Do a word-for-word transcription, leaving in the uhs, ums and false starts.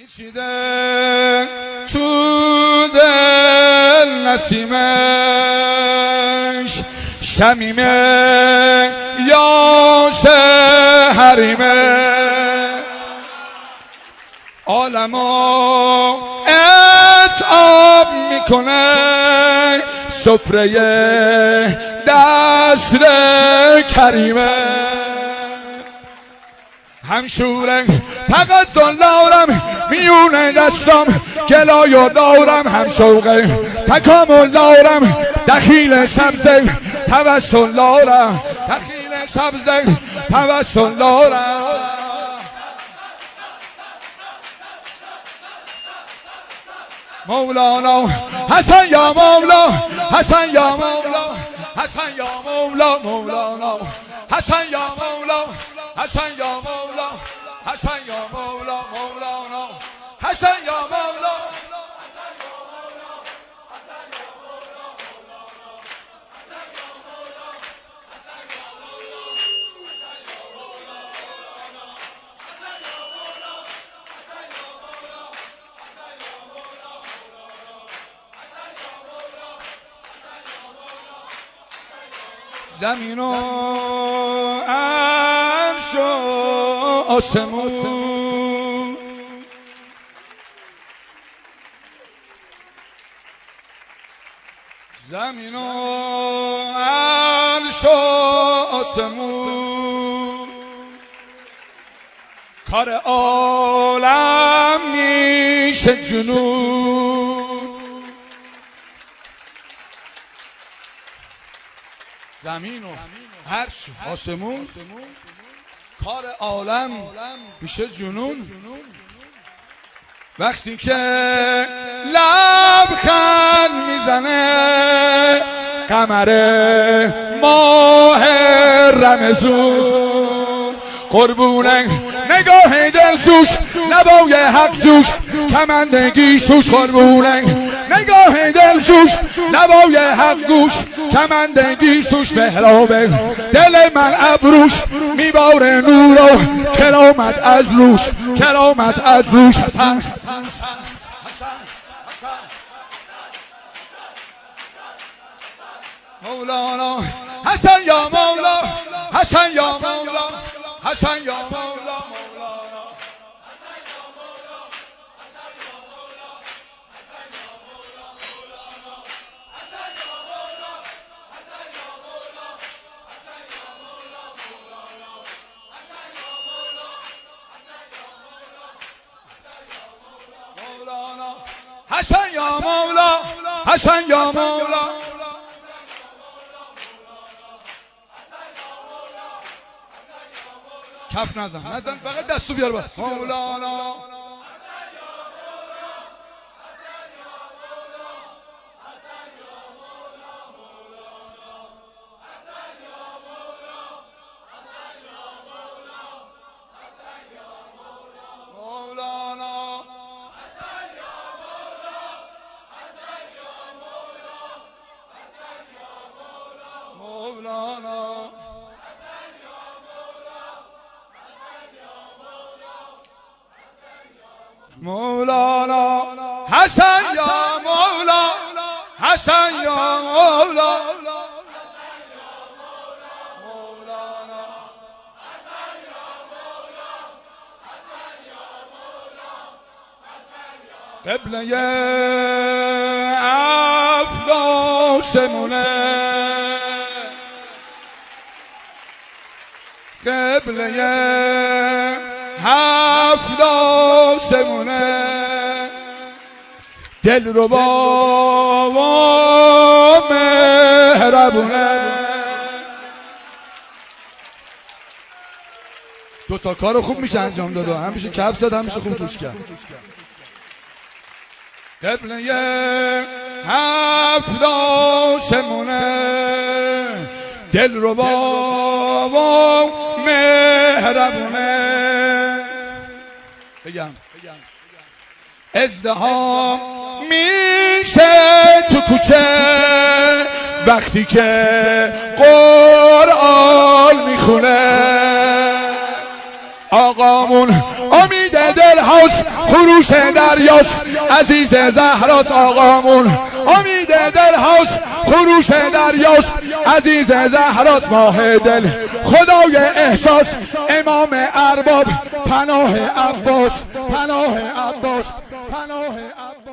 پیچیده تو دل نسیمش شمیمه یا حریمه عالمو اتعاب میکنه سفره دست کریمه همشوره فقط دلارم میونه دستم گلایو دارم هم شوقه تکامل دارم دخیل سبزه توسل دارم دخیل سبزه توسل دارم مولانا حسن یا مولا حسن یا مولا حسن یا مولا مولانا حسن یا مولا حسن یا مولا حسن یا مولا مولانا حسن یا مولا زمین و عرش و آسمون زمین و عرش و آسمون کار عالم میشه جنون زمین و عرش آسمون کار عالم میشه جنون وقتی که لبخند میزنه قمر ماه رمضان قربونه نگاه دلجوش لبای حق جوش کمندگی شوش قربونه نگاه دلجوش لبای حق گوش کمندگی شوش بهرابه دل من ابروش میباره نور و کرامت از روش کرامت از روش حسن مولانا حسن یا مولا حسن یا مولا حسن یا مولا مولانا حسن یا مولا حسن یا مولا کف نزن نزن فقط دستو بیار بس مولانا مولانا مولانا حسن یا مولا حسن یا مولا مولانا قبله افداشمونه قبله هفت آسمونه دل رو با مهربونه دو تا کارو خوب میشه انجام داد هم میشه کف زد هم میشه خوب توش کرد قبله هفت آسمونه دل رو با مهربونه بگم ازدحام میشه تو کوچه وقتی که قرآن میخونه آقامون امید دل هاست خروش دریاست عزیز زهراست آقامون امید دل هاست خروش دریاست عزیز زهراست ماه دل خدای احساس امام ارباب پناه عباس پناه عباس پناه عباس